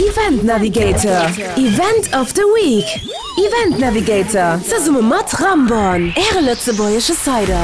Event Navigator. Event of the Week. Event Navigator. Zusammen mit Ramborn. Lützebäuerische Cider.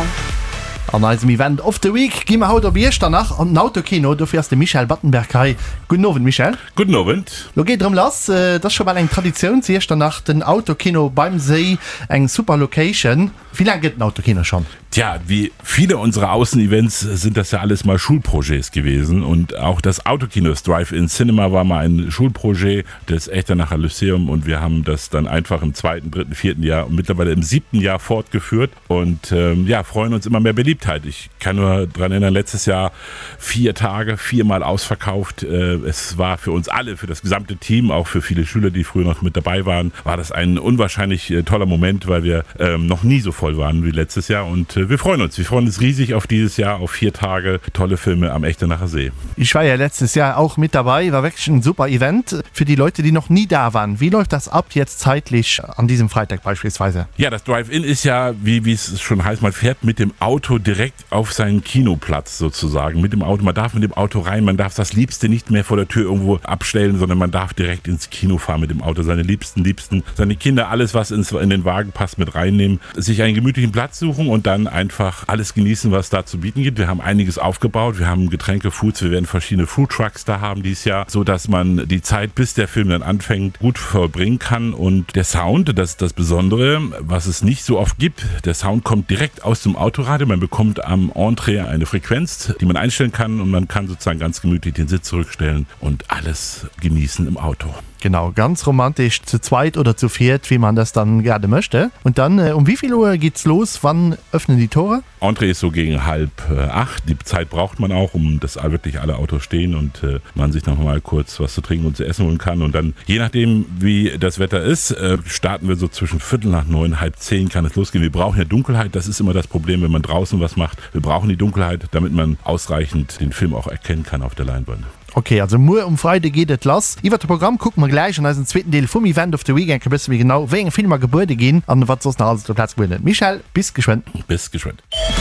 An einem Event of the Week gehen wir heute danach an ein Autokino. Du fährst den Michael Battenberg. Guten Abend, Michael. Guten Abend. Du geht drum das ist schon mal eine Tradition. Zuerst danach den Autokino beim See, eine super Location. Wie lange geht ein Autokino schon? Tja, wie viele unserer Außenevents sind das ja alles mal Schulprojekts gewesen. Und auch das Autokino, das Drive-In Cinema, war mal ein Schulprojekt des Echternacher Lyceum. Und wir haben das dann einfach im 2., 3., 4. Jahr und mittlerweile im 7. Jahr fortgeführt. Und freuen uns immer mehr Beliebtheit. Ich kann nur daran erinnern, letztes Jahr 4 Tage, 4-mal ausverkauft. Es war für uns alle, für das gesamte Team, auch für viele Schüler, die früher noch mit dabei waren, war das ein unwahrscheinlich toller Moment, weil wir noch nie so voll waren wie letztes Jahr. Und wir freuen uns riesig auf dieses Jahr, auf 4 Tage tolle Filme am Echternacher See. Ich war ja letztes Jahr auch mit dabei, war wirklich ein super Event für die Leute, die noch nie da waren. Wie läuft das ab jetzt zeitlich an diesem Freitag beispielsweise? Ja, das Drive-In ist ja, wie es schon heißt, man fährt mit dem Auto direkt auf seinen Kinoplatz sozusagen. Mit dem Auto, man darf mit dem Auto rein, man darf das Liebste nicht mehr vor der Tür irgendwo abstellen, sondern man darf direkt ins Kino fahren mit dem Auto, seine Liebsten, seine Kinder, alles was in den Wagen passt, mit reinnehmen, sich einen gemütlichen Platz suchen und dann einfach alles genießen, was da zu bieten gibt. Wir haben einiges aufgebaut, wir haben Getränke, Foods, wir werden verschiedene Foodtrucks da haben dieses Jahr, so dass man die Zeit, bis der Film dann anfängt, gut verbringen kann. Und der Sound, das ist das Besondere, was es nicht so oft gibt. Der Sound kommt direkt aus dem Autoradio. Man bekommt am Entree eine Frequenz, die man einstellen kann und man kann sozusagen ganz gemütlich den Sitz zurückstellen und alles genießen im Auto. Genau, ganz romantisch, zu zweit oder zu viert, wie man das dann gerne möchte. Und dann, um wie viel Uhr geht's los? Wann öffnen die Tore? Entree ist so gegen 7:30. Die Zeit braucht man auch, um dass wirklich alle Autos stehen und man sich noch mal kurz was zu trinken und zu essen holen kann. Und dann, je nachdem, wie das Wetter ist, starten wir so zwischen 8:45, 9:30 kann es losgehen. Wir brauchen ja Dunkelheit, das ist immer das Problem, wenn man draußen was macht. Wir brauchen die Dunkelheit, damit man ausreichend den Film auch erkennen kann auf der Leinwand. Okay, also nur um Freitag geht es los. Über das Programm gucken wir gleich und als zweiten Teil vom Event of the Weekend ein bisschen genau, wegen Filmer Gebäude gehen und was sonst noch alles auf Platz gewinnt. Michael, bis geschwind. Bis geschwind.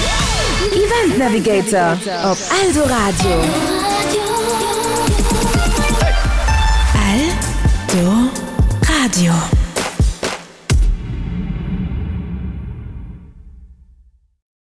Event Navigator auf Aldo Radio. Aldo Radio.